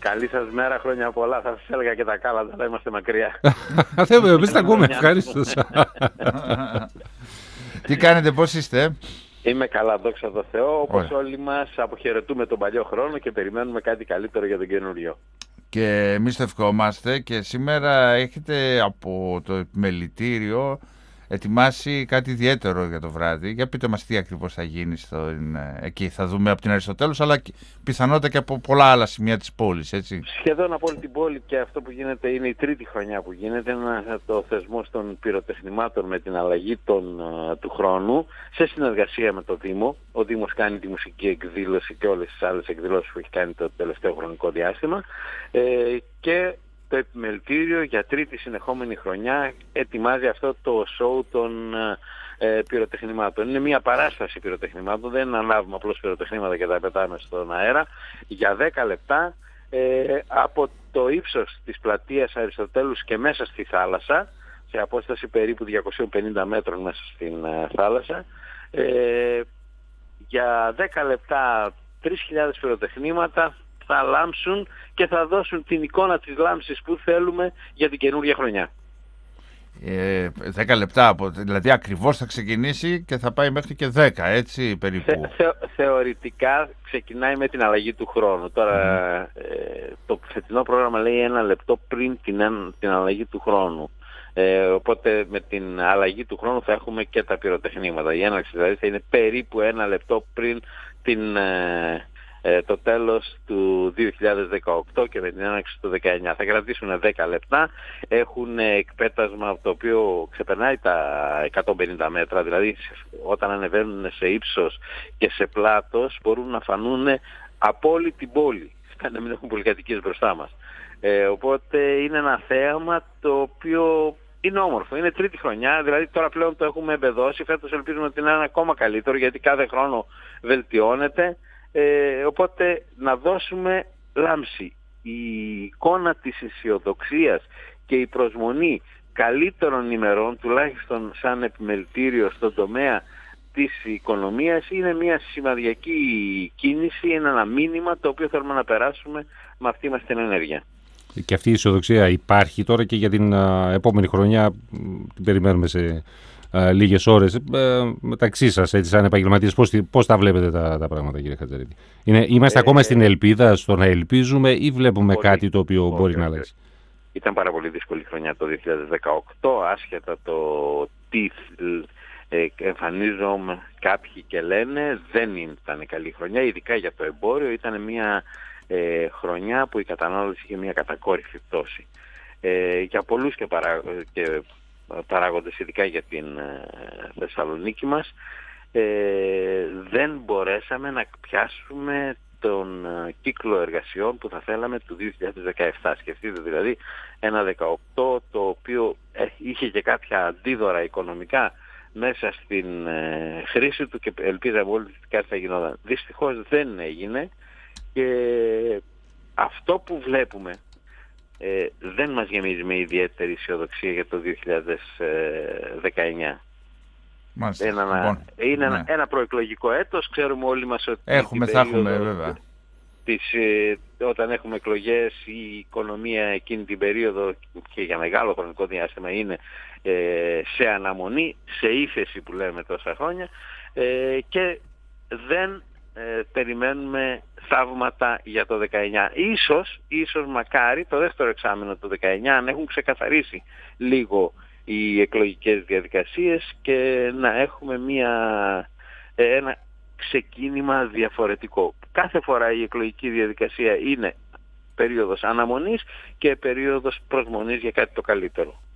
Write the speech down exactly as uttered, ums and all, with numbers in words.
Καλή σας μέρα, χρόνια πολλά. Θα σας έλεγα και τα κάλαντα, αλλά είμαστε μακριά. Εμείς τα ακούμε, ευχαρίστως. Τι κάνετε, πώς είστε? Είμαι καλά, δόξα τω Θεώ. Όπως όλοι μας, αποχαιρετούμε τον παλιό χρόνο και περιμένουμε κάτι καλύτερο για τον καινούριο. Και εμείς το ευχόμαστε. Και σήμερα έχετε από το επιμελητήριο ετοιμάσει κάτι ιδιαίτερο για το βράδυ. Για πείτε μας τι ακριβώς θα γίνει στο, εκεί. Θα δούμε από την Αριστοτέλους, αλλά πιθανότατα και από πολλά άλλα σημεία της πόλης, έτσι. Σχεδόν από όλη την πόλη, και αυτό που γίνεται είναι η τρίτη χρονιά που γίνεται. Ένα, το θεσμό των πυροτεχνημάτων με την αλλαγή των, του χρόνου, σε συνεργασία με το Δήμο. Ο Δήμος κάνει τη μουσική εκδήλωση και όλες τις άλλες εκδηλώσεις που έχει κάνει το τελευταίο χρονικό διάστημα. Ε, και το επιμελητήριο για τρίτη συνεχόμενη χρονιά ετοιμάζει αυτό το show των ε, πυροτεχνημάτων. Είναι μια παράσταση πυροτεχνημάτων, δεν ανάβουμε απλώς πυροτεχνήματα και τα πετάμε στον αέρα. Για δέκα λεπτά ε, από το ύψος της πλατείας Αριστοτέλους και μέσα στη θάλασσα, σε απόσταση περίπου διακόσια πενήντα μέτρων μέσα στην ε, θάλασσα, ε, για δέκα λεπτά τρεις χιλιάδες πυροτεχνήματα θα λάμψουν και θα δώσουν την εικόνα της λάμψης που θέλουμε για την καινούργια χρονιά. Ε, δέκα λεπτά, από, δηλαδή ακριβώς θα ξεκινήσει και θα πάει μέχρι και δέκα, έτσι περίπου. Θε, θε, θεωρητικά ξεκινάει με την αλλαγή του χρόνου. Τώρα mm. ε, το φετινό πρόγραμμα λέει ένα λεπτό πριν την, την αλλαγή του χρόνου. Ε, οπότε με την αλλαγή του χρόνου θα έχουμε και τα πυροτεχνήματα. Η έναρξη δηλαδή θα είναι περίπου ένα λεπτό πριν την... Ε, Ε, το τέλος του δύο χιλιάδες δεκαοκτώ και με την έναρξη του δεκαεννιά. Θα κρατήσουν δέκα λεπτά, έχουν εκπέτασμα το οποίο ξεπερνάει τα εκατόν πενήντα μέτρα, δηλαδή όταν ανεβαίνουν σε ύψος και σε πλάτος μπορούν να φανούν από όλη την πόλη, να μην έχουν πολυκατοικίες μπροστά μας. Ε, οπότε είναι ένα θέαμα το οποίο είναι όμορφο, είναι τρίτη χρονιά, δηλαδή τώρα πλέον το έχουμε εμπεδώσει, φέτος ελπίζουμε ότι είναι ακόμα καλύτερο γιατί κάθε χρόνο βελτιώνεται. Ε, οπότε να δώσουμε λάμψη. Η εικόνα της αισιοδοξίας και η προσμονή καλύτερων ημερών, τουλάχιστον σαν επιμελητήριο στον τομέα της οικονομίας, είναι μια σημαδιακή κίνηση, είναι ένα μήνυμα το οποίο θέλουμε να περάσουμε με αυτή μας την ενέργεια. Και αυτή η αισιοδοξία υπάρχει τώρα και για την α, επόμενη χρονιά, την περιμένουμε σε α, λίγες ώρες. Ε, μεταξύ σας, έτσι, σαν επαγγελματίες, πώς, πώς τα βλέπετε τα, τα πράγματα, κύριε Χατζαρίδη? Είναι, είμαστε ε, ακόμα στην ελπίδα, στο να ελπίζουμε, ή βλέπουμε πολύ, κάτι το οποίο πολύ, μπορεί πολύ, να αλλάξει? Ήταν πάρα πολύ δύσκολη χρονιά το δύο χιλιάδες δεκαοκτώ, άσχετα το τι ε, εμφανίζομαι κάποιοι και λένε, δεν ήταν καλή χρονιά, ειδικά για το εμπόριο. Ήταν μια ε, χρονιά που η κατανάλωση είχε μια κατακόρυφη πτώση. Ε, για πολλούς και, παρά, και παράγοντες, ειδικά για την ε, Θεσσαλονίκη μας, ε, δεν μπορέσαμε να πιάσουμε τον ε, κύκλο εργασιών που θα θέλαμε του δύο χιλιάδες δεκαεπτά. Σκεφτείτε δηλαδή ένα δεκαοκτώ το οποίο ε, είχε και κάποια αντίδωρα οικονομικά μέσα στην ε, χρήση του και ελπίζαμε όλοι ότι κάτι θα γινόταν. Δυστυχώς δεν έγινε και αυτό που βλέπουμε ε, δεν μας γεμίζει με ιδιαίτερη αισιοδοξία για το δύο χιλιάδες δεκαεννιά. Μάλιστα. Ένα, λοιπόν, είναι ναι. ένα, ένα προεκλογικό έτος, ξέρουμε όλοι μας ότι έχουμε, θα έχουμε βέβαια. Της, ε, όταν έχουμε εκλογές η οικονομία εκείνη την περίοδο και για μεγάλο χρονικό διάστημα είναι ε, σε αναμονή, σε ύφεση που λέμε τόσα χρόνια ε, και δεν ε, περιμένουμε θαύματα για το δεκαεννιά. Ίσως, ίσως μακάρι το δεύτερο εξάμηνο του δεκαεννιά, αν έχουν ξεκαθαρίσει λίγο οι εκλογικές διαδικασίες και να έχουμε μια, ένα ξεκίνημα διαφορετικό. Κάθε φορά η εκλογική διαδικασία είναι περίοδος αναμονής και περίοδος προσμονής για κάτι το καλύτερο.